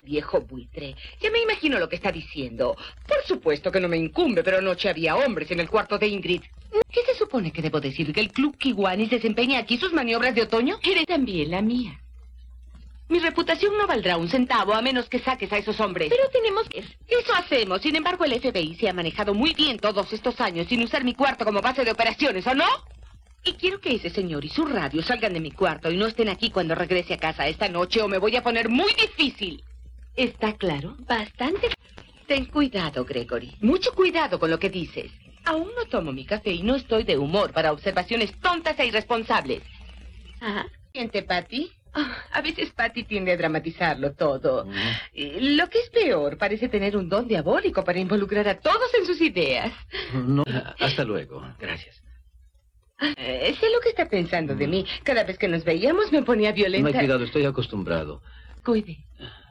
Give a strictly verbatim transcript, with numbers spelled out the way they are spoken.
viejo buitre. Ya me imagino lo que está diciendo. Por supuesto que no me incumbe, pero anoche había hombres en el cuarto de Ingrid. ¿Qué se supone que debo decir? ¿Que el Club Kiwanis desempeña aquí sus maniobras de otoño? Eres también la mía. Mi reputación no valdrá un centavo a menos que saques a esos hombres. Pero tenemos que... Eso hacemos. Sin embargo, el F B I se ha manejado muy bien todos estos años sin usar mi cuarto como base de operaciones, ¿o no? Y quiero que ese señor y su radio salgan de mi cuarto y no estén aquí cuando regrese a casa esta noche o me voy a poner muy difícil. ¿Está claro? Bastante. Ten cuidado, Gregory. Mucho cuidado con lo que dices. Aún no tomo mi café y no estoy de humor para observaciones tontas e irresponsables. Ajá. ¿Siente, Patty? Oh, a veces Patty tiende a dramatizarlo todo. Mm. Y lo que es peor, parece tener un don diabólico para involucrar a todos en sus ideas. No, hasta luego. Gracias. Eh, sé lo que está pensando mm. de mí. Cada vez que nos veíamos me ponía violenta. No hay cuidado, estoy acostumbrado. Cuide.